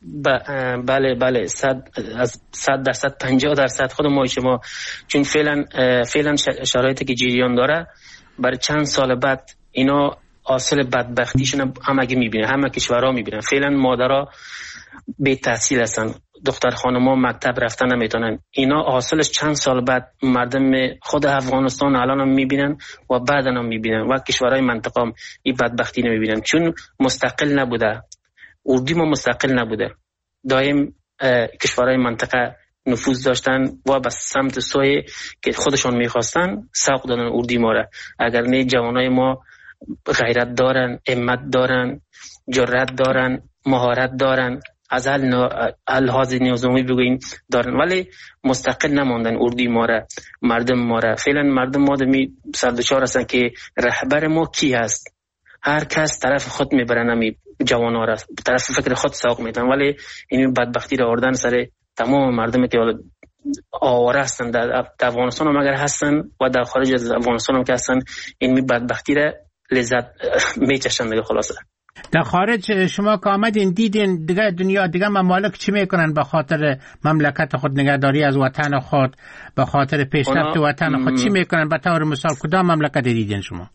بله بله صد از صد درصد پنجاه درصد خود ما شما، چون فعلا فعلا شرایطی که جریان داره برای چند سال بعد اینا حاصل بدبختیشون همگی میبینن، همه کشورها میبینن. فعلا مادرها بی تحصیل هستن، دختر خانم‌ها مکتب رفتن نمیتونن. اینا حاصلش چند سال بعد مردم خود افغانستان الان هم میبینن و بعدا هم میبینن و کشورهای منطقه هم این بدبختی نمیبینن، چون مستقل نبوده. اردو ما مستقل نبوده، دائم کشورهای منطقه نفوذ داشتن و به سمت سوی که خودشان میخواستن سوق دادن اردی ما را. اگر نه جوانای ما غیرت دارن، همت دارن، جرأت دارن، مهارت دارن، از الحاظ نظامی بگوین دارن، ولی مستقل نماندن اردی ما را، مردم ما را. فعلا مردم ما دمی سردچار هستن که رهبر ما کی هست. هر کس طرف خود میبرن، نمی جوانا را طرف فکر خود سوق میدن، ولی این بدبختی را آوردن سر تمام مردمی که آواره هستن در افغانستان هم اگر هستن و در خارج از افغانستان هم که هستن، این بدبختی را لذت میچشن دیگه. خلاصه در خارج شما که آمدین دیدین دیگه دنیا دیگه ممالک چی میکنن به خاطر مملکت خود، نگهداری از وطن خود، به خاطر پیشرفت وطن خود چی میکنن؟ به طور مثال کدام مملکت دیدین شما؟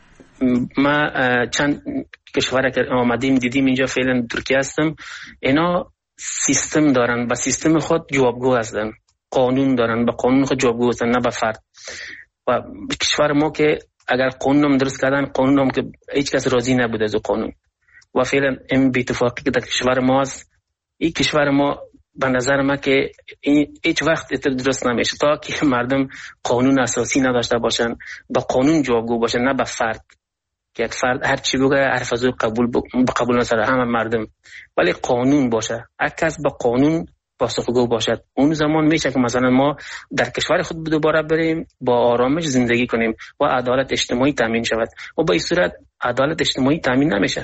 ما چند کشور که آمدیم دیدیم اینجا، فعلا ترکیه هستم. اینا سیستم دارن، با سیستم خود جوابگو هستن، قانون دارن، با قانون خود جوابگو هستن، نه به فرد. و کشور ما که اگر قانون هم درست کردن، قانون هم که هیچ کس راضی نبوده از قانون و فعلا این بی‌اتفاقی که در کشور ما هست، این کشور ما به نظر من که هیچ وقت درست نمیشه تا که مردم قانون اساسی نداشته باشن، با قانون جوابگو باشن، نه به فرد. که یک فرد هر چی بگه حرف از او قبول ب... قبول نسره همه مردم، ولی قانون باشه، هر کس با قانون پاسخگو باشد. اون زمان میشه که مثلا ما در کشور خود دوباره بریم با آرامش زندگی کنیم و عدالت اجتماعی تامین شود. و با این صورت عدالت اجتماعی تامین نمیشه.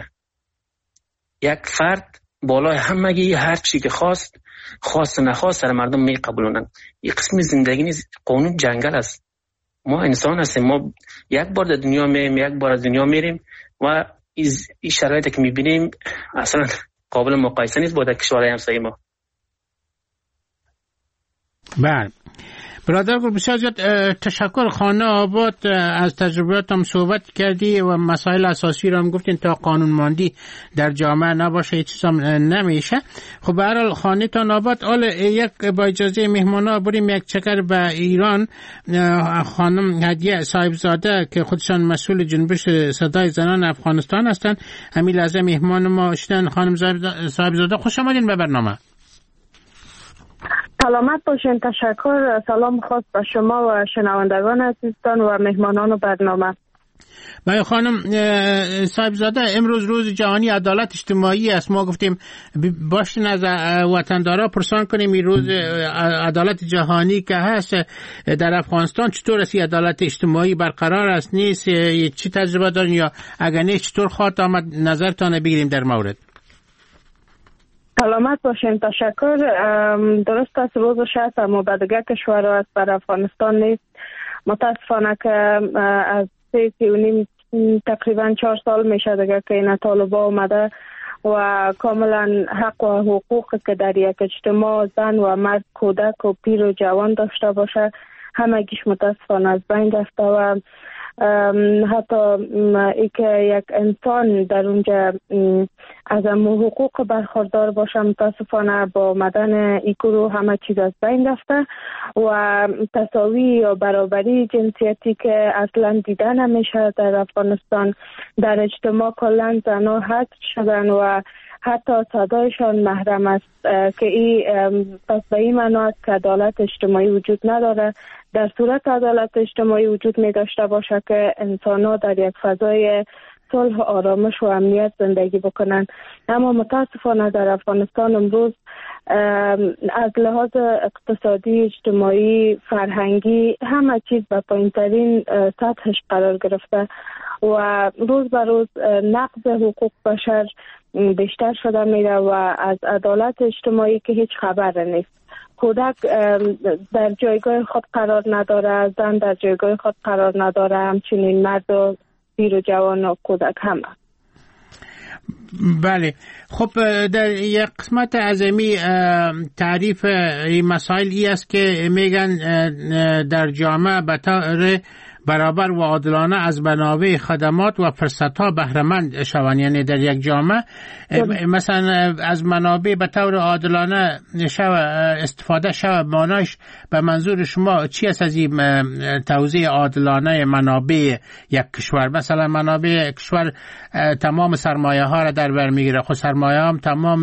یک فرد بالای همگی هر چی که خواست خواست نخواست سر مردم میقبولونن. این قسم زندگی نیست، قانون جنگل است. ما انسان هستیم، ما یک بار در دنیا میریم، یک بار از دنیا میریم و این شرایطی که میبینیم اصلا قابل مقایسه نیست با در کشورهای همسایه ما. بله برادر گل، بسیار زیاد تشکر. خانه آباد از تجربیات هم صحبت کردی و مسائل اساسی رو هم گفتین تا قانون ماندی در جامعه نباشه هیچ چیز هم نمیشه. خب به هر حال خانه تان آباد. حال یک با اجازه مهمانا بریم یک چکر به ایران. خانم هدیه صاحبزاده که خودشان مسئول جنبش صدای زنان افغانستان هستن، همین لحظه مهمان ما شدن. خانم صاحبزاده خوش آمدین به برنامه. سلامت باشین. تشکر. سلام خاص به شما و شنوندگان عزیزتان و مهمانان برنامه. بله خانم صاحبزاده، امروز روز جهانی عدالت اجتماعی است. ما گفتیم باشین از وطندارا پرسان کنیم این روز عدالت جهانی که هست در افغانستان چطور است؟ عدالت اجتماعی برقرار است نیست؟ چی تجربه دارین یا اگر نه چطور خواهد آمد؟ نظرتان بگیریم در مورد. سلامت باشین. تشکر. درست است روز شست اما به دیگه کشور است، بر افغانستان نیست. متاسفانه که از سه سی و نیم تقریبا چهار سال میشه دیگه که این طالبا آمده و کاملا حق و حقوق که در یک اجتماع زن و مرد، کودک و پیر و جوان داشته باشه همگیش متاسفانه از بین رفته و حتی ای که یک انسان در اونجا از امو حقوق برخوردار باشه متاسفانه با آمدن ای گروه همه چیز از بین رفته و تساوی یا برابری جنسیتی که اصلا دیده نمیشه در افغانستان. در اجتماع کلا زنها حذف شدن و حتی صدایشان محرم است که ای پس به این معنی است که عدالت اجتماعی وجود نداره. در صورت عدالت اجتماعی وجود می داشته باشه که انسان‌ها در یک فضای صلح و آرامش و امنیت زندگی بکنن، اما متاسفانه در افغانستان امروز از لحاظ اقتصادی، اجتماعی، فرهنگی همه چیز به پایین‌ترین سطحش قرار گرفته و روز به روز نقض حقوق بشر بیشتر شده میره و از عدالت اجتماعی که هیچ خبر نیست. کودک در جایگاه خود قرار نداره، زن در جایگاه خود قرار نداره، همچنین مرد و پیر و جوان و کودک همه. بله، خب در یک قسمت عظیمی تعریف این مسائل ای است که میگن در جامعه به طور برابر و عادلانه از منابع خدمات و فرصت‌ها بهره مند شوند. یعنی در یک جامعه مثلا از منابع به طور عادلانه شو استفاده شو، معناش به منظور شما چی است از این توزیع عادلانه منابع یک کشور؟ مثلا منابع کشور تمام سرمایه ها را در بر میگیره، خود سرمایه هم تمام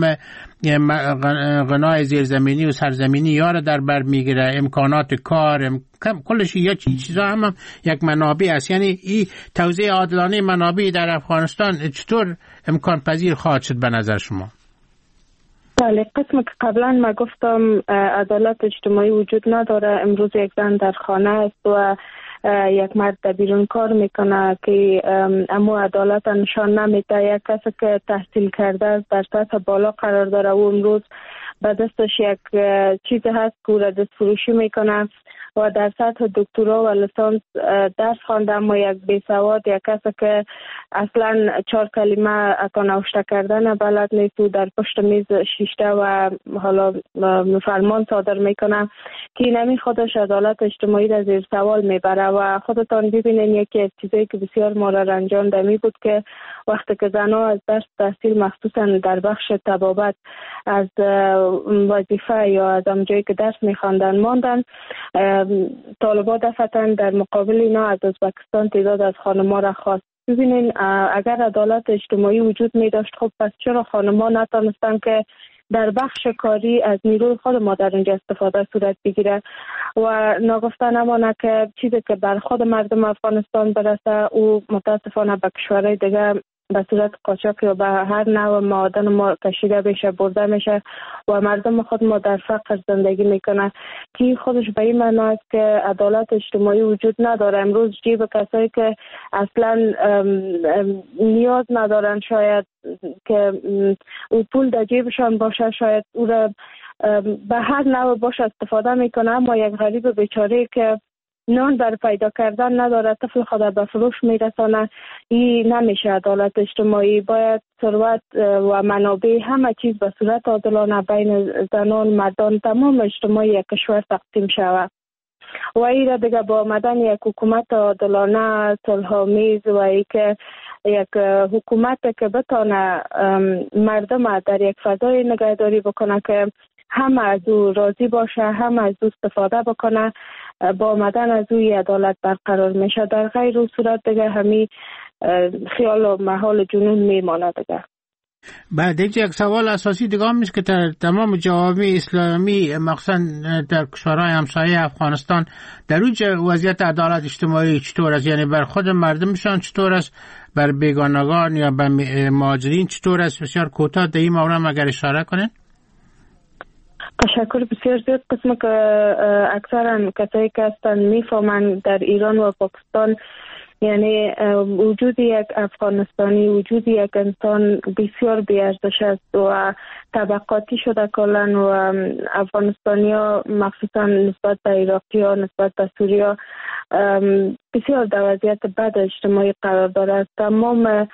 غنای زیرزمینی و سرزمینی یا را در بر میگیره، امکانات کار کلش یا چیزا هم, هم یک منابع است. یعنی این توزیع عادلانه منابع در افغانستان چطور امکان پذیر خواهد شد به نظر شما؟ بله، قسم که قبلا ما گفتم عدالت اجتماعی وجود نداره. امروز یک زن در خانه است و یک مرد در بیرون کار میکنه که اما عدالت نشان نمیده. یک کسی که تحصیل کرده است، در سطح بالا قرار داره و امروز به دستش یک چیز هست که او دست فروشی میکنه و در سطح دکترا و لیسانس درس خوانده اما یک بیسواد، یک کسی که اصلا چهار کلمه اتا نوشته کردن بلد نیست و در پشت میز شیشته و حالا فرمان صادر میکنه که نمی خودش عدالت اجتماعی را زیر سوال میبره. و خودتان ببینین یکی از چیزایی که بسیار ما را رنجانده می بود که وقتی که زنها از درس تحصیل مخصوصا در بخش طبابت از وظیفه یا از جایی که درس میخواندن ماندن، طالبان دفتن در مقابل اینا از ازبکستان تعداد از خانم‌ها را خواست. ببینین اگر عدالت اجتماعی وجود می داشت، خب پس چرا خانم‌ها نتونستن که در بخش کاری از نیروی خود ما در اینجا استفاده صورت بگیره و ناگفته نمانه که چیزی که بر خود مردم افغانستان برسه او متاسفانه به کشورهای دیگه به صورت قاچاق یا به هر نوع معادن ما کشیده بشه، برده میشه و مردم خود ما در فقر زندگی میکنه که خودش به این معنی است که عدالت اجتماعی وجود نداره. امروز جیب کسایی که اصلا نیاز ندارن شاید که او پول در جیبشان باشه، شاید او را به هر نوع باشه استفاده میکنه، اما یک غریب بیچاره که نان بر پیدا کردن نداره طفل خود به فروش میرسانه، این نمیشه عدالت اجتماعی. باید ثروت و منابع همه چیز به صورت عادلانه بین زنان، مردان، تمام اجتماعی یک کشور تقسیم شود و این را دیگه با آمدن یک حکومت عادلانه صلح‌آمیز و ای که یک حکومت که بتانه مردم در یک فضای نگهداری بکنه که همه از او راضی باشه، همه از او استفاده بکنه، با آمدن از اوی عدالت برقرار میشه. در غیر اون صورت دیگه همین خیال و محال جنون میمانه دیگه. بعد یک سوال اساسی دیگه هم میشه که در تمام جوامع اسلامی مخصوصا در کشورهای همسایه افغانستان در اون وضعیت عدالت اجتماعی چطور است؟ یعنی بر خود مردمشان چطور است، بر بیگانگان یا بر مهاجرین چطور است؟ بسیار کوتاه در این مورد اگر اشاره کنین. تشکر. بسیار زیاد قسم که اکثرا کسایی که هستن میفهمن در ایران و پاکستان یعنی وجود یک افغانستانی، وجود یک انسان بسیار بی‌ارزش است و طبقاتی شده کلن و افغانستانی ها مخصوصا نسبت به عراقی ها، نسبت به سوریا بسیار در وضعیت بد اجتماعی قرار داره. از تمام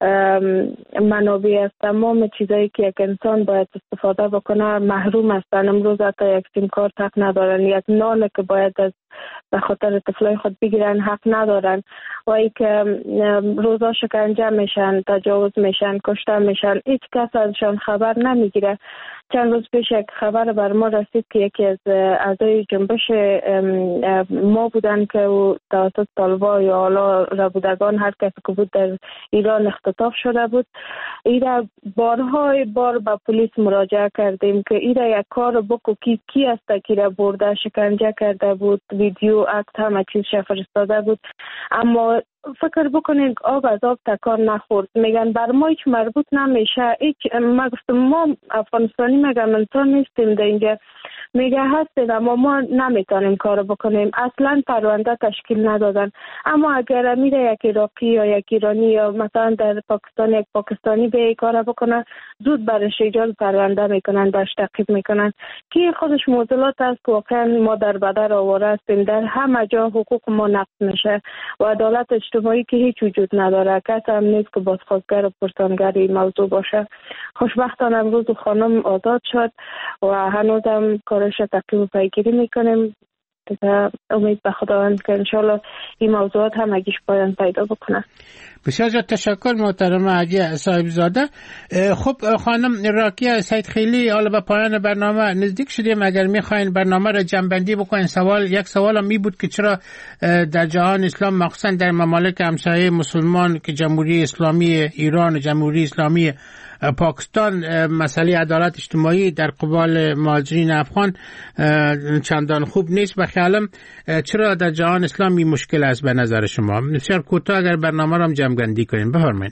منابع، از تمام چیزایی که یک انسان باید استفاده بکنه محروم هستن. امروز حتی یک سیم کارت حق ندارن، یک نان که باید از به خاطر طفلای خود بگیرن حق ندارن و ای که روزا شکنجه میشن، تجاوز میشن، کشته میشن، هیچ کس ازشان خبر نمیگیره. چند روز پیش یک خبر بر ما رسید که یکی از اعضای جنبش ما بودن که توسط طالبا یا حالا ربودگان هر کسی که بود در ایران اختطاف شده بود. ایره بارهای بار با پلیس مراجعه کردیم که ایره یک کار بکو کی کی است که را برده شکنجه کرده بود، ویدیو عکس همه چیز فرستاده بود، اما فکر بکنید آب از آب تکان نخورد. میگن بر ما هیچ مربوط نمیشه. هیچ ما گفتم ما افغانستانی میگم انسان نیستیم در اینجا، میگه هستید اما ما نمیتونیم کار بکنیم. اصلا پرونده تشکیل ندادن. اما اگر میره یک عراقی یا یک ایرانی یا مثلا در پاکستان یک پاکستانی به کار بکنه، زود برش ایجاد پرونده میکنن، برش تعقیب میکنن که خودش معضلات است. واقعا ما در بدر آواره هستیم، در همه جا حقوق ما نقض میشه و عدالت اجتماعی که هیچ وجود نداره. کس هم نیست که بازخواستگر و پرسانگر این موضوع باشه. خوشبختانه امروز خانم آزاد شد و هنوزم کارش تعقیب و پیگیری میکنیم. امید به خداوند که انشالله این موضوعات هم اگیش پایان پیدا بکنه. بسیار زیاد تشکر محترم عدیه صاحب زاده. خب خانم راکیه سید خیلی، حالا به پایان برنامه نزدیک شدیم. اگر میخواین برنامه را جمع‌بندی بکنین، سوال یک سوال هم می بود که چرا در جهان اسلام مخصوصا در ممالک همسایه مسلمان که جمهوری اسلامی ایران و جمهوری اسلامی پاکستان مسئله عدالت اجتماعی در قبال مهاجرین افغان چندان خوب نیست. و خیالم چرا در جهان اسلامی مشکل است به نظر شما؟ بسیار کوتاه اگر برنامه را جمع بندی کنین بفرمایید.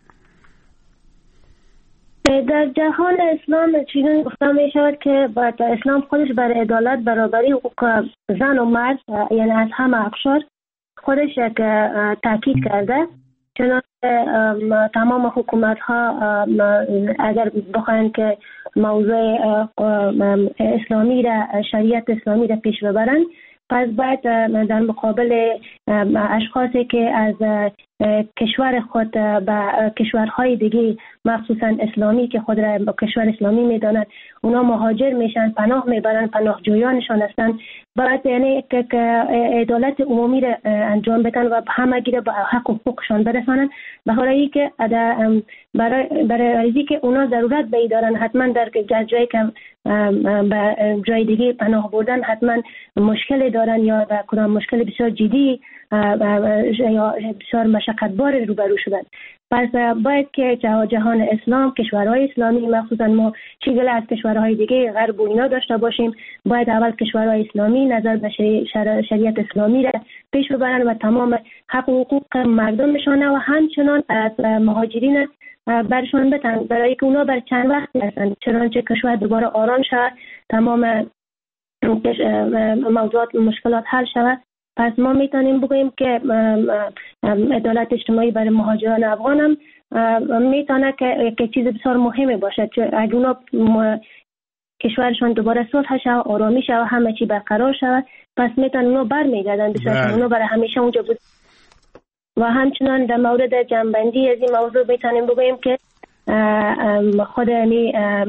در جهان اسلام چیزی گفته می شود که باید اسلام خودش بر عدالت، برابری حقوق زن و مرد یعنی از همه اقشار خودش یک تاکید کرده. چنانچه تمام حکومت ها اگر بخواهند که موضوع اسلامی را، شریعت اسلامی را پیش ببرند، پس باید در مقابل اشخاصی که از کشور خود به کشورهای دیگه مخصوصا اسلامی که خود را با کشور اسلامی میدانند، اونا مهاجر میشن، پناه میبرن، پناهجویانشان هستند، باید یعنی که عدالت عمومی را انجام بدن و همگی را به حق و حقوقشان برسانند. به خاطر که برای برای که اونا ضرورت به دارن، حتما در جایی که به جای دیگه پناه بردن حتما مشکل دارن یا با کدام مشکل بسیار جدی یا بسیار مشقتبار روبرو شدن. پس باید که جهان اسلام، کشورهای اسلامی مخصوصا ما چیزی از کشورهای دیگه غرب و اینا داشته باشیم، باید اول کشورهای اسلامی نظر به شریعت اسلامی را پیش ببرن و تمام حق و حقوق مردمشان و همچنان از مهاجرین برشان بتن، برای که اونا بر چند وقت هستند. چنانچه کشور دوباره آرام شود، تمام موضوعات مشکلات حل شود. پس ما میتونیم بگوییم که عدالت اجتماعی برای مهاجران افغان هم میتونه که که چیز بسیار مهمه باشه. اگه اونا کشورشان دوباره صلح شود، آرامی شود، همه چی برقرار شود، پس میتونن اونا برمیگردن بسیار اونا برای همیشه اونجا بود. و همچنان در مورد جنبندی از این موضوع میتونیم بگوییم که خود یعنی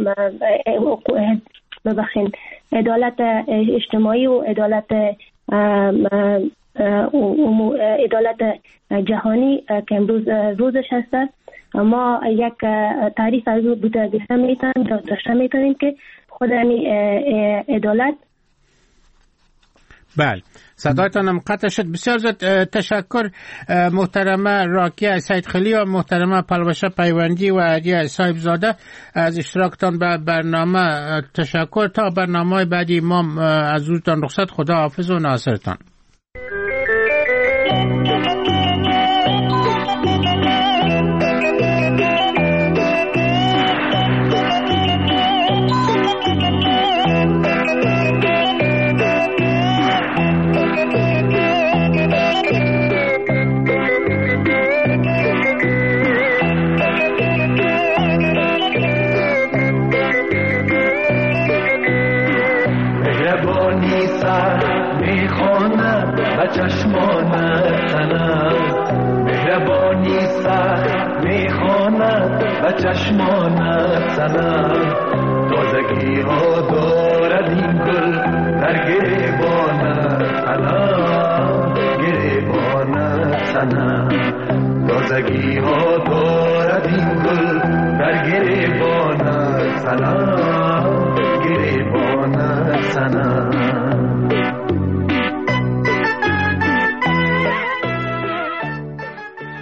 ببخشید عدالت اجتماعی و عدالت عدالت جهانی که امروز روزش هست، ما یک تعریف از او بوده داشته میتونیم داشته میتونیم که خود یعنی عدالت. بله صدایتان هم قطع شد. بسیار زیاد تشکر محترمه راکیه سید خیلی و محترمه پلوشه پیوندی و عدیه صاحب زاده از اشتراکتان به برنامه. تشکر. تا برنامه بعدی ما از روزتان رخصت. خدا حافظ و ناصرتان. زمانی سخت میخواند و چشمانت سنم تازگی ها دارد این گل در گریبانت سنم گریبانت سنم تازگی ها دارد این گل در گریبانت سنم گریبانت سنم